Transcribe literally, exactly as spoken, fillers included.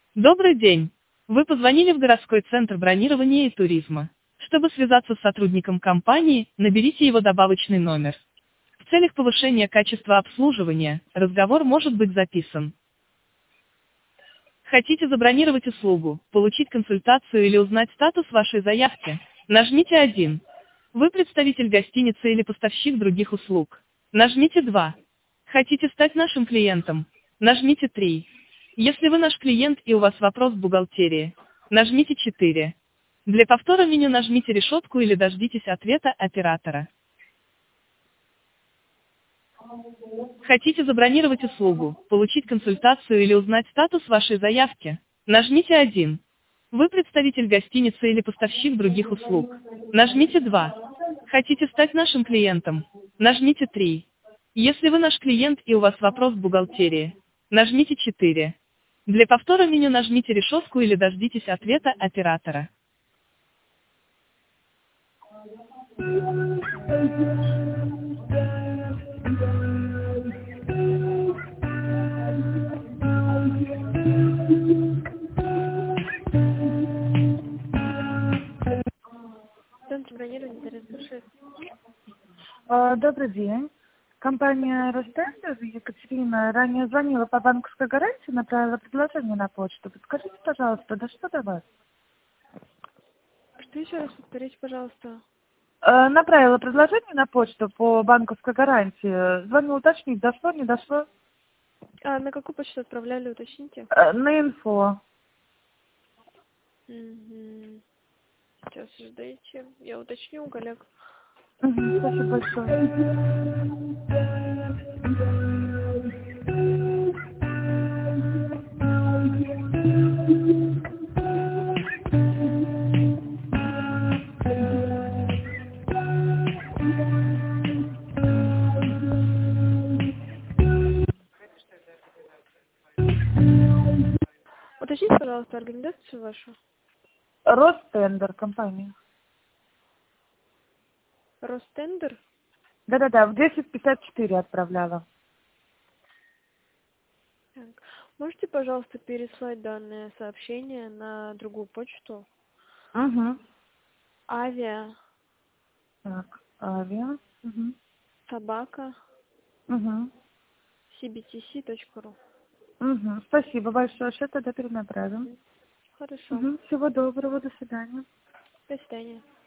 Добрый день! Вы позвонили в городской центр бронирования и туризма. Чтобы связаться с сотрудником компании, наберите его добавочный номер. В целях повышения качества обслуживания, разговор может быть записан. Хотите забронировать услугу, получить консультацию или узнать статус вашей заявки? Нажмите один. Вы представитель гостиницы или поставщик других услуг? Нажмите два. Хотите стать нашим клиентом? Нажмите три. Если вы наш клиент и у вас вопрос в бухгалтерии, нажмите четыре. Для повтора меню нажмите решетку или дождитесь ответа оператора. Хотите забронировать услугу, получить консультацию или узнать статус вашей заявки? Нажмите один. Вы представитель гостиницы или поставщик других услуг? Нажмите два. Хотите стать нашим клиентом? Нажмите три. Если вы наш клиент и у вас вопрос в бухгалтерии, нажмите четыре. Для повтора меню нажмите решетку или дождитесь ответа оператора. Центр бронирования Тарас Бушев. А, Добрый день. Компания «Ростендер», Екатерина, ранее звонила по банковской гарантии, направила предложение на почту. Подскажите, пожалуйста, дошло до вас? Что еще раз повторите, пожалуйста? Э, Направила предложение на почту по банковской гарантии. Звонила уточнить, дошло, не дошло? А на какую почту отправляли, уточните? Э, На инфо. Угу. Сейчас ждите. Я уточню у коллег. Мгм, спасибо большое. Уточните, пожалуйста, организацию вашу. Ростендер компания. Ростендер. Да-да-да, в десять пятьдесят четыре отправляла. Так. Можете, пожалуйста, переслать данное сообщение на другую почту? Угу. Авиа, Так, авиа. Угу. собака, Угу. си би ти си точка ру. Угу. Спасибо большое, сейчас тогда перенаправим. Хорошо. Угу. Всего доброго, до свидания. До свидания.